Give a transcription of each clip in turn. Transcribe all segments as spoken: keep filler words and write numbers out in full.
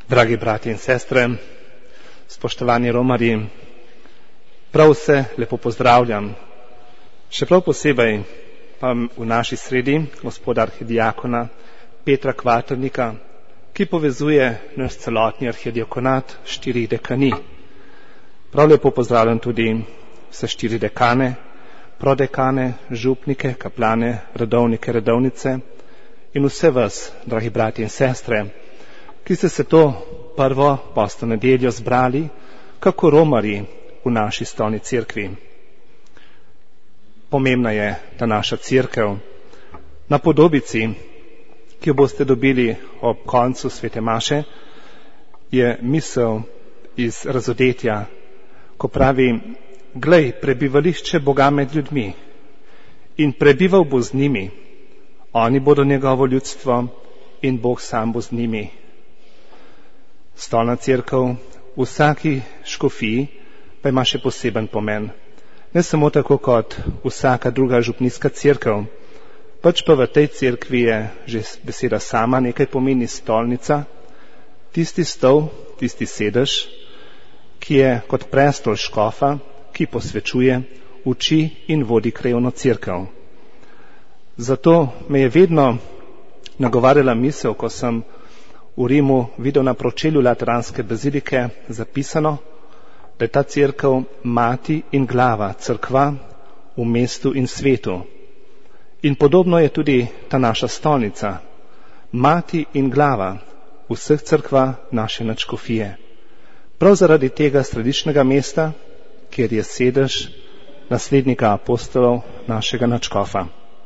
Dragi bratje in sestre, spoštovani romarji, prav vse lepo pozdravljam. Še prav posebej pa v naši sredi gospoda arhidiakona Petra Kvaternika, ki povezuje naš celotni arhidiakonat štirih dekani. Prav lepo pozdravljam tudi vse štiri dekane, prodekane, župnike, kaplane, redovnike, redovnice in vse vas, dragi bratje in sestre, ki ste se to prvo postno nedeljo zbrali, kako romarji v naši stolni cerkvi. Pomembna je ta naša cerkev. Na podobici, ki jo boste dobili ob koncu svete maše, je misel iz Razodetja, ko pravi: glej, prebivališče Boga med ljudmi in prebival bo z njimi. Oni bodo njegovo ljudstvo in Bog sam bo z njimi. Stolna cerkev v vsaki škofiji pa ima še poseben pomen. Ne samo tako kot vsaka druga župnijska cerkev, pač pa v tej cerkvi je že beseda sama nekaj pomeni stolnica, tisti stol, tisti sedež, ki je kot prestol škofa, ki posvečuje, uči in vodi krajevno cerkev. Zato me je vedno nagovarjala misel, ko sem v Rimu videl na pročelju Lateranske bazilike zapisano, da je ta cerkev mati in glava, cerkva v mestu in svetu. In podobno je tudi ta naša stolnica, mati in glava vseh cerkva naše nadškofije. Prav zaradi tega središčnega mesta, kjer je sedež naslednika apostolov našega nadškofa.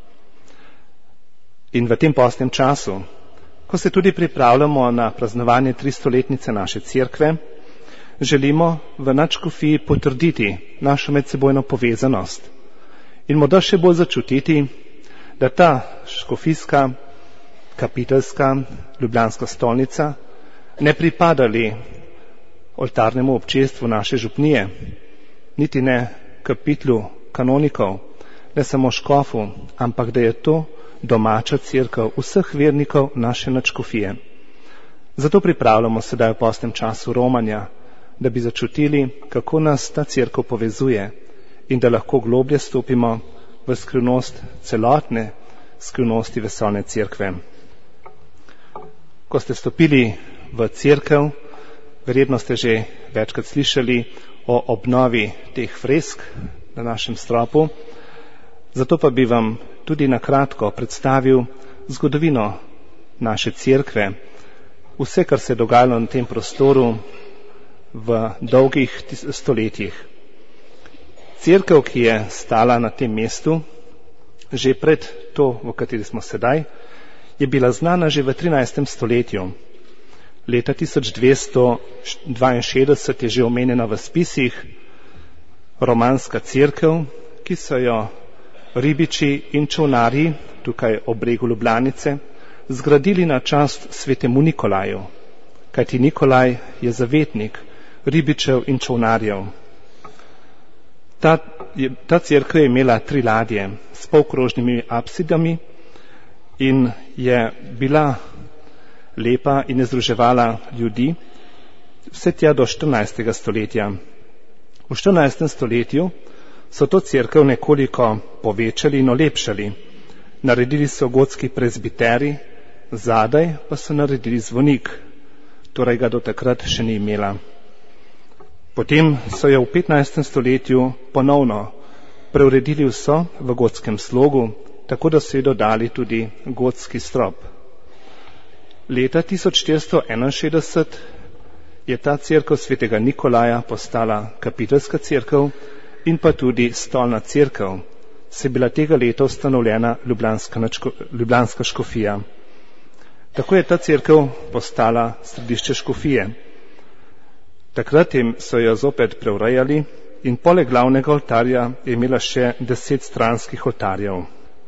In v tem postnem času, ko se tudi pripravljamo na praznovanje tristoletnice naše cerkve, želimo v nadškofiji potrditi našo medsebojno povezanost in morda še bolj začutiti, da ta škofijska, kapiteljska, ljubljanska stolnica ne pripada li oltarnemu občestvu naše župnije, niti ne kapitlu kanonikov, ne samo škofu, ampak da je to domača cerkev vseh vernikov naše nadškofije. Zato pripravljamo sedaj v postnem času romanja, da bi začutili, kako nas ta cerkev povezuje in da lahko globlje stopimo v skrivnost celotne skrivnosti vesoljne cerkve. Ko ste stopili v cerkev, verjetno ste že večkrat slišali o obnovi teh fresk na našem stropu, zato pa bi vam tudi na kratko predstavil zgodovino naše cerkve, vse, kar se je dogajalo na tem prostoru v dolgih stoletjih. Cerkev, ki je stala na tem mestu, že pred to, v kateri smo sedaj, je bila znana že v trinajstem stoletju. Leta tisoč dvesto dvainšestdeset je že omenjena v spisih romanska cerkev, ki so jo ribiči in čolnarji tukaj ob bregu Ljubljanice zgradili na čast svetemu Nikolaju, kajti Nikolaj je zavetnik ribičev in čolnarjev. Ta, je, ta cerkev je imela tri ladje s polkrožnimi apsidami in je bila lepa in je združevala ljudi vse tja do štirinajstega stoletja. V štirinajstem stoletju so to cerkev nekoliko povečali in olepšali. Naredili so gotski prezbiteri, zadaj pa so naredili zvonik, torej ga do takrat še ni imela. Potem so jo v petnajstem stoletju ponovno preuredili vso v gotskem slogu, tako da so ji dodali tudi gotski strop. Leta tisoč štiristo enainšestdeset je ta cerkev svetega Nikolaja postala kapiteljska cerkev in pa tudi stolna cerkev, se je bila tega leta ustanovljena ljubljanska, ljubljanska škofija. Tako je ta cerkev postala središče škofije. Takrat so jo zopet preurejali in poleg glavnega oltarja je imela še deset stranskih oltarjev.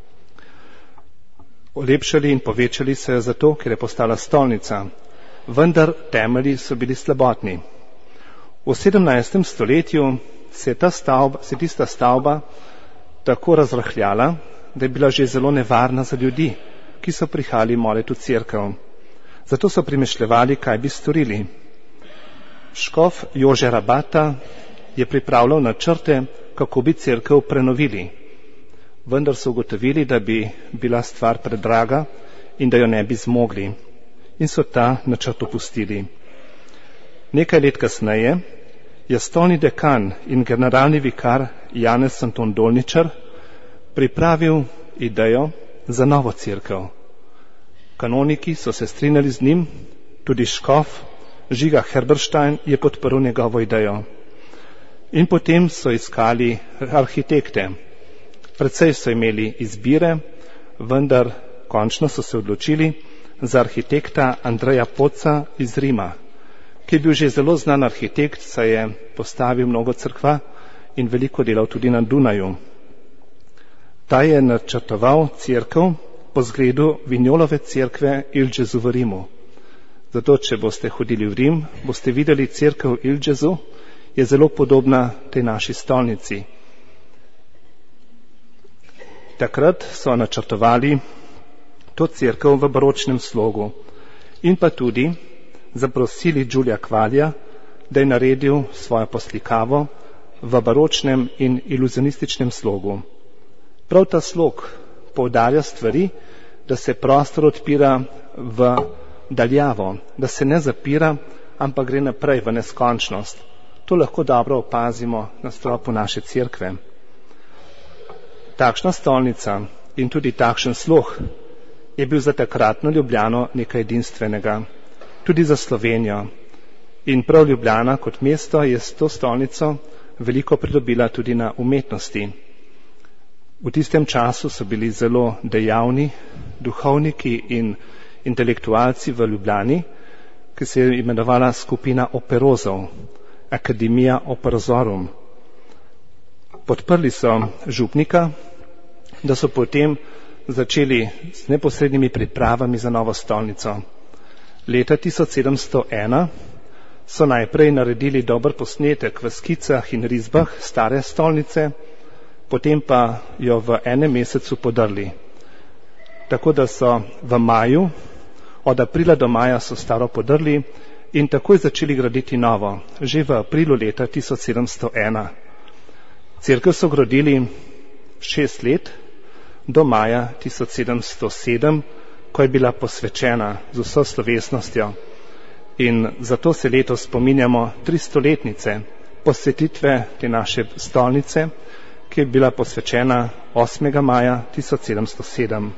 Olepšali in povečali so jo zato, ker je postala stolnica, vendar temelji so bili slabotni. V sedemnajstem stoletju se je ta stavba, se tista stavba tako razrahljala, da je bila že zelo nevarna za ljudi, ki so prihajali molit v cerkev. Zato so premišljevali, kaj bi storili. Škof Jože Rabata je pripravljal načrte, kako bi cerkev prenovili. Vendar so ugotovili, da bi bila stvar predraga in da jo ne bi zmogli. In so ta načrt opustili. Nekaj let kasneje je stolni dekan in generalni vikar Janez Anton Dolničar pripravil idejo za novo cerkev. Kanoniki so se strinjali z njim, tudi škof Žiga Herberstein je podprl njegovo idejo. In potem so iskali arhitekte. Precej so imeli izbire, vendar končno so se odločili za arhitekta Andreja Poca iz Rima, ki je bil že zelo znan arhitekt, saj je postavil mnogo cerkva in veliko delal tudi na Dunaju. Ta je načrtoval cerkev po zgledu Vignolove cerkve Il Gesù v Rimu. Zato, če boste hodili v Rim, boste videli cerkev Il Gesù, je zelo podobna tej naši stolnici. Takrat so načrtovali to cerkev v baročnem slogu in pa tudi zaprosili Giulia Quaglia, da je naredil svojo poslikavo v baročnem in iluzionističnem slogu. Prav ta slog poudarja stvari, da se prostor odpira v daljavo, da se ne zapira, ampak gre naprej v neskončnost. To lahko dobro opazimo na stropu naše cerkve. Takšna stolnica in tudi takšen slog je bil za takratno Ljubljano nekaj edinstvenega, tudi za Slovenijo. In prav Ljubljana kot mesto je s to stolnico veliko pridobila tudi na umetnosti. V tistem času so bili zelo dejavni duhovniki in intelektualci v Ljubljani, ki se je imenovala skupina operozov, Akademija Operozorum. Podprli so župnika, da so potem začeli s neposrednimi pripravami za novo stolnico. Leta tisoč sedemsto ena so najprej naredili dober posnetek v skicah in risbah stare stolnice, potem pa jo v enem mesecu podrli. Tako da so v maju, od aprila do maja so staro podrli in takoj začeli graditi novo, že v aprilu leta tisoč sedemsto ena. Cerkev so gradili šest let, do maja tisoč sedemsto sedem, ko je bila posvečena z vso slovesnostjo. In zato se letos spominjamo tristoletnice posvetitve te naše stolnice, ki je bila posvečena osmega maja tisoč sedemsto sedem.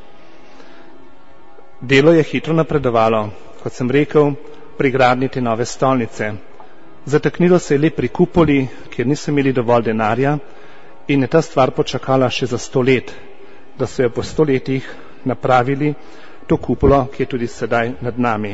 Delo je hitro napredovalo, kot sem rekel, pri gradnji te nove stolnice. Zataknilo se je le pri kupoli, kjer niso imeli dovolj denarja in je ta stvar počakala še za sto let, da so jo po sto letih napravili to kupolo, ki je tudi sedaj nad nami.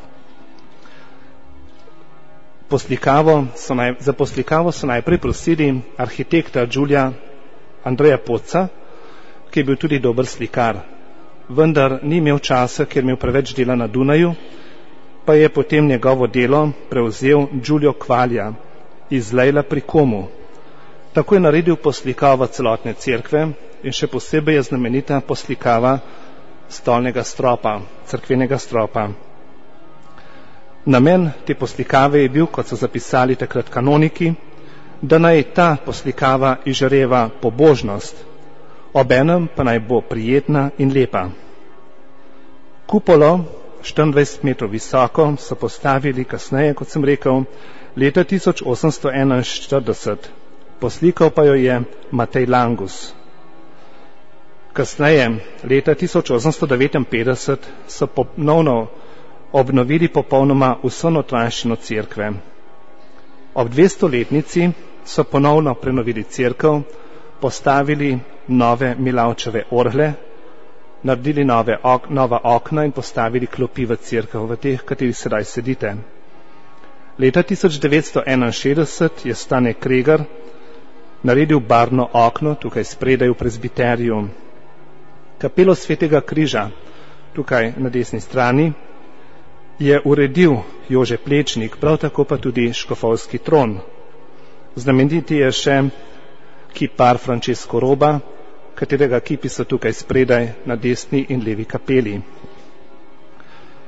Poslikavo so naj, za poslikavo so najprej prosili arhitekta Giulia Andreja Poca, ki je bil tudi dober slikar. Vendar ni imel časa, ker je imel preveč dela na Dunaju, pa je potem njegovo delo prevzel Giulio Quaglia iz Lejla pri Komu. Tako je naredil poslikavo celotne cerkve in še posebej je znamenita poslikava stolnega stropa, cerkvenega stropa. Namen te poslikave je bil, kot so zapisali takrat kanoniki, da naj ta poslikava izžareva pobožnost, obenem pa naj bo prijetna in lepa. Kupolo, štiriindvajset metrov visoko, so postavili kasneje, kot sem rekel, leta tisoč osemsto enainštirideset. Poslikal pa jo je Matej Langus. Kasneje, leta tisoč osemsto devetinpetdeset, so ponovno obnovili popolnoma vso notranjščino cerkve. Ob dvestoletnici so ponovno prenovili cerkev, postavili nove Milavčeve orgle, naredili nove ok, nova okna in postavili klopi v cerkev, v teh, kateri sedaj sedite. Leta tisoč devetsto enainšestdeset je Stane Kregar naredil barvno okno tukaj spredaj v prezbiteriju. Kapelo Svetega križa, tukaj na desni strani, je uredil Jože Plečnik, prav tako pa tudi škofovski tron. Znameniti je še kipar Francesco Roba, katerega kipi so tukaj spredaj na desni in levi kapeli.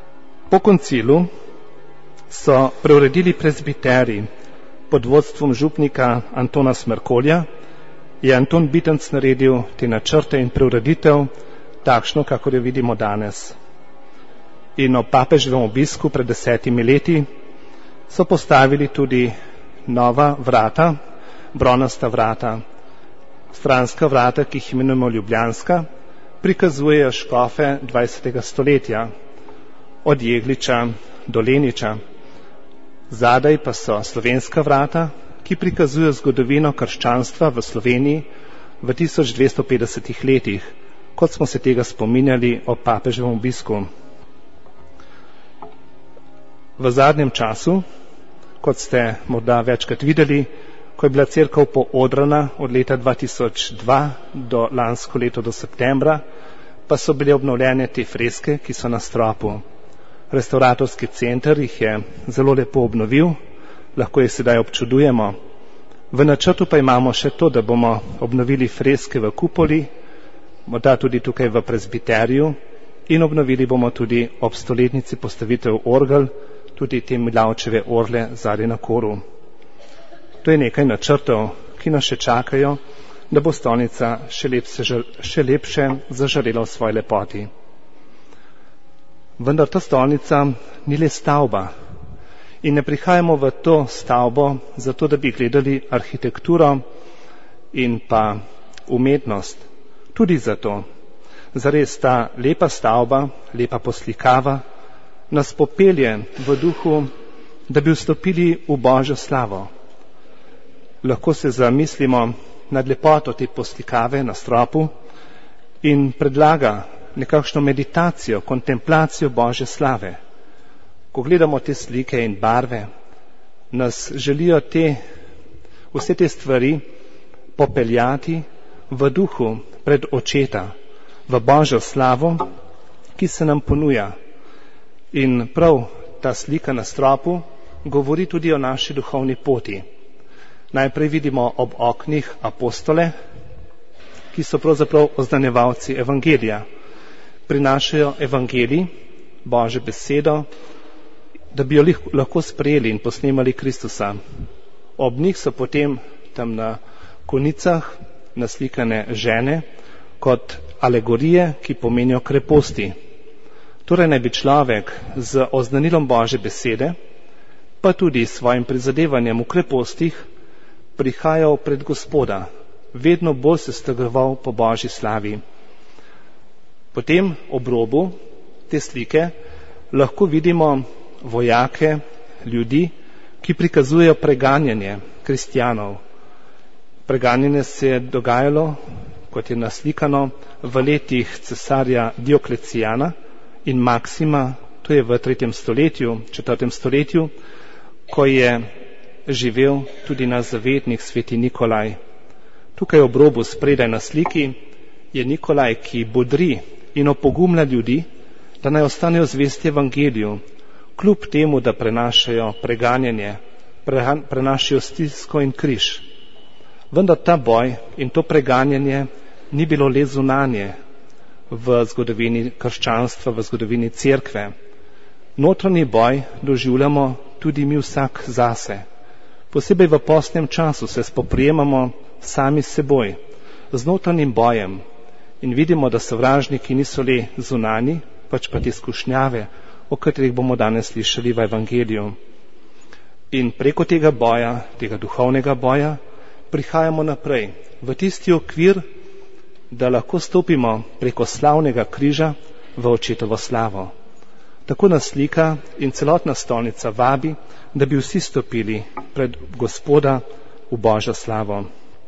Po koncilu so preuredili prezbiterij pod vodstvom župnika Antona Smrkolja, je Anton Bitenc naredil te načrte in preureditev takšno, kakor jo vidimo danes. In ob papeževem obisku pred desetimi leti so postavili tudi nova vrata, bronasta vrata. Stranska vrata, ki jih imenujemo ljubljanska, prikazujejo škofe dvajsetega stoletja, od Jegliča do Leniča. Zadaj pa so slovenska vrata, ki prikazujejo zgodovino krščanstva v Sloveniji v tisoč dvesto petdesetih letih, kot smo se tega spominjali ob papeževem obisku. V zadnjem času, kot ste morda večkrat videli, ko je bila cerkev poodrana od leta dva tisoč dva do lansko leto do septembra, pa so bile obnovljene te freske, ki so na stropu. Restauratorski center jih je zelo lepo obnovil, lahko jih sedaj občudujemo. V načrtu pa imamo še to, da bomo obnovili freske v kupoli, morda tudi tukaj v prezbiteriju, in obnovili bomo tudi ob stoletnici postavitev orgel, tudi te Milavčeve orle zadaj na koru. To je nekaj načrtov, ki nas še čakajo, da bo stolnica še lepše, še lepše zažarela v svoji lepoti. Vendar ta stolnica ni le stavba in ne prihajamo v to stavbo zato, da bi gledali arhitekturo in pa umetnost. Tudi zato. Zares ta lepa stavba, lepa poslikava, nas popelje v duhu, da bi vstopili v Božjo slavo. Lahko se zamislimo nad lepoto te poslikave na stropu in predlaga nekakšno meditacijo, kontemplacijo Božje slave. Ko gledamo te slike in barve, nas želijo te, vse te stvari popeljati v duhu pred očeta, v Božjo slavo, ki se nam ponuja. In prav ta slika na stropu govori tudi o naši duhovni poti. Najprej vidimo ob oknih apostole, ki so pravzaprav oznanjevalci evangelija. Prinašajo evangelij, Božjo besedo, da bi jo lahko sprejeli in posnemali Kristusa. Ob njih so potem tam na konicah naslikane žene kot alegorije, ki pomenijo kreposti. Torej naj bi človek z oznanilom Božje besede, pa tudi s svojim prizadevanjem v krepostih, prihajal pred Gospoda, vedno bolj se stegoval po Božji slavi. Potem ob robu te slike lahko vidimo vojake, ljudi, ki prikazujejo preganjanje kristjanov. Preganjanje se je dogajalo, kot je naslikano, v letih cesarja Dioklecijana in Maksima, to je v tretjem stoletju, četrtem stoletju, ko je živel tudi naš zavetnik sveti Nikolaj. Tukaj ob robu spredaj na sliki je Nikolaj, ki bodri in opogumlja ljudi, da naj ostanejo zvesti evangeliju, kljub temu, da prenašajo preganjanje, prenašajo stisko in križ. Vendar ta boj in to preganjanje ni bilo le zunanje v zgodovini krščanstva, v zgodovini cerkve. Notranji boj doživljamo tudi mi vsak zase. Posebej v postnem času se spoprijemamo sami s seboj, z notranjim bojem in vidimo, da sovražniki niso le zunani, pač pa te skušnjave, o katerih bomo danes slišali v evangeliju. In preko tega boja, tega duhovnega boja, prihajamo naprej v tisti okvir, da lahko stopimo preko slavnega križa v očetovo slavo. Tako nas slika in celotna stolnica vabi, da bi vsi stopili pred Gospoda v Božjo slavo.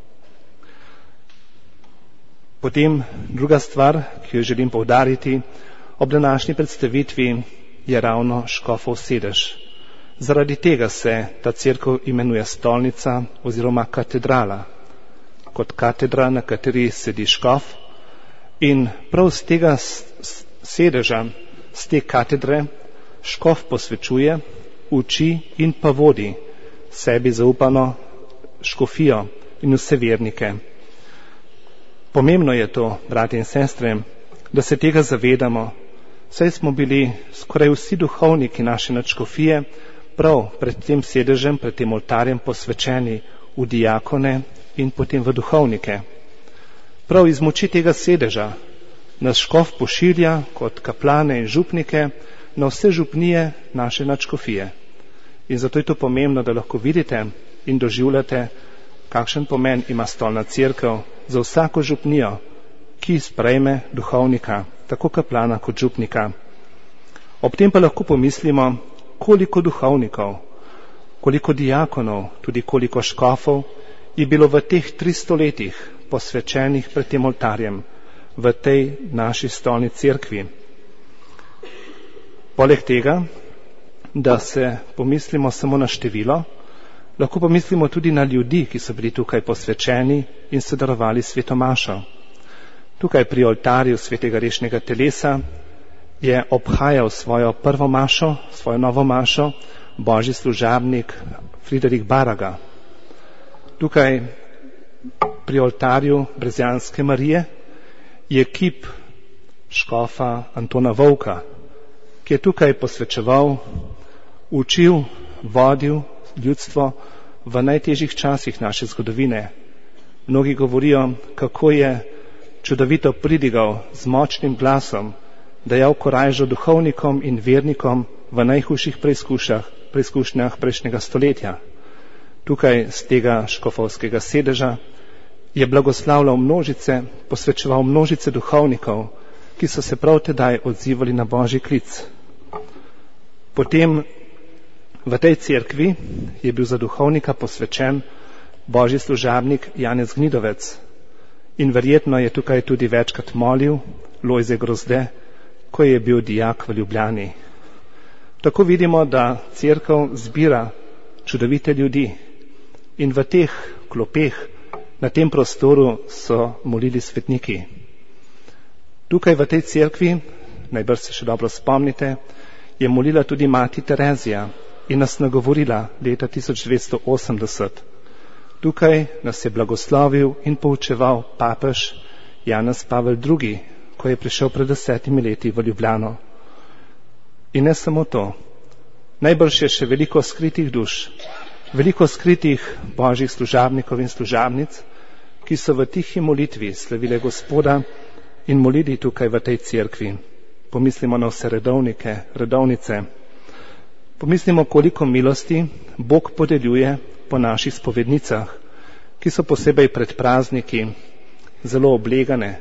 Potem druga stvar, ki jo želim poudariti, ob današnji predstavitvi je ravno škofov sedež. Zaradi tega se ta cerkev imenuje stolnica oziroma katedrala, kot katedra, na kateri sedi škof. In prav z tega sedeža, z te katedre, škof posvečuje, uči in pa vodi sebi zaupano škofijo in vse vernike. Pomembno je to, brati in sestre, da se tega zavedamo, saj smo bili skoraj vsi duhovniki naše nadškofije prav pred tem sedežem, pred tem oltarjem posvečeni v diakone in potem v duhovnike. Prav iz moči tega sedeža nas škof pošilja kot kaplane in župnike na vse župnije naše nadškofije. In zato je to pomembno, da lahko vidite in doživljate, kakšen pomen ima stolna cerkev za vsako župnijo, ki sprejme duhovnika, tako kaplana kot župnika. Ob tem pa lahko pomislimo, koliko duhovnikov, koliko diakonov, tudi koliko škofov je bilo v teh tristo letih posvečenih pred tem oltarjem, v tej naši stolni cerkvi. Poleg tega, da se pomislimo samo na število, lahko pomislimo tudi na ljudi, ki so bili tukaj posvečeni in so darovali sveto mašo. Tukaj pri oltarju svetega rešnega telesa je obhajal svojo prvo mašo, svojo novo mašo, božji služabnik Friderik Baraga. Tukaj pri oltarju Brezjanske Marije je kip škofa Antona Vovka, ki je tukaj posvečeval, učil, vodil ljudstvo v najtežjih časih naše zgodovine. Mnogi govorijo, kako je čudovito pridigal z močnim glasom, dajal korajžo duhovnikom in vernikom v najhujših preizkušnjah prejšnjega stoletja. Tukaj z tega škofovskega sedeža je blagoslavljal množice, posvečeval množice duhovnikov, ki so se prav tedaj odzivali na božji klic. Potem v tej cerkvi je bil za duhovnika posvečen božji služabnik Janez Gnidovec in verjetno je tukaj tudi večkrat molil Lojze Grozde, ko je bil dijak v Ljubljani. Tako vidimo, da cerkev zbira čudovite ljudi in v teh klopeh, na tem prostoru so molili svetniki. Tukaj v tej cerkvi, najbrž se še dobro spomnite, je molila tudi mati Terezija in nas nagovorila leta tisoč devetsto osemdeset. Tukaj nas je blagoslovil in poučeval papež Janez Pavel drugi, ko je prišel pred desetimi leti v Ljubljano. In ne samo to, najbrž je še veliko skritih duš, veliko skritih božjih služabnikov in služabnic, ki so v tihi molitvi slavile Gospoda in molili tukaj v tej cerkvi. Pomislimo na vse redovnike, redovnice. Pomislimo, koliko milosti Bog podeljuje po naših spovednicah, ki so posebej pred prazniki zelo oblegane,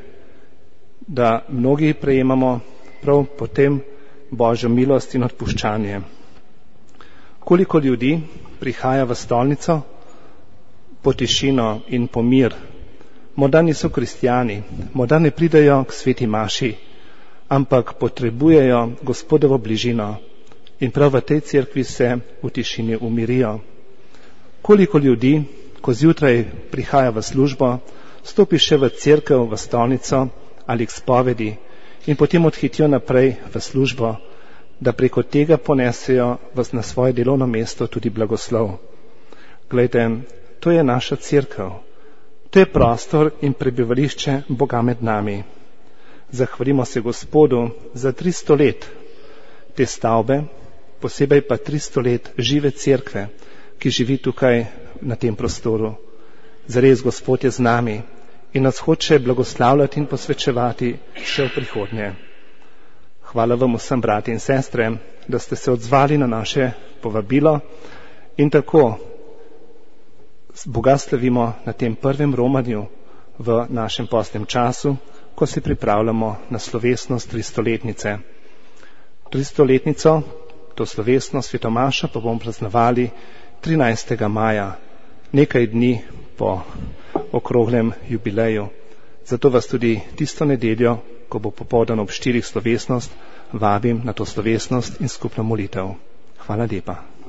da mnogi prejemamo prav potem Božjo milost in odpuščanje. Koliko ljudi prihaja v stolnico po tišino in po mir. Morda niso kristjani, morda ne pridajo k sveti maši, ampak potrebujejo Gospodovo bližino in prav v tej cerkvi se v tišini umirijo. Koliko ljudi, ko zjutraj prihaja v službo, stopi še v cerkev, v stolnico ali k spovedi in potem odhitijo naprej v službo, da preko tega ponesejo vas na svoje delovno mesto tudi blagoslov. Glejte, to je naša cerkev. To je prostor in prebivališče Boga med nami. Zahvalimo se Gospodu za tristo let te stavbe, posebej pa tristo let žive cerkve, ki živi tukaj na tem prostoru. Zares Gospod je z nami in nas hoče blagoslavljati in posvečevati še v prihodnje. Hvala vam vsem, brati in sestre, da ste se odzvali na naše povabilo in tako Boga slavimo na tem prvem romanju v našem postnem času, ko se pripravljamo na slovesnost tristoletnice. Tristoletnico, to slovesno svetomašo, pa bomo praznovali trinajstega maja, nekaj dni po okroglem jubileju. Zato vas tudi tisto nedeljo, ko bo popoldan ob štirih slovesnost, vabim na to slovesnost in skupno molitev. Hvala lepa.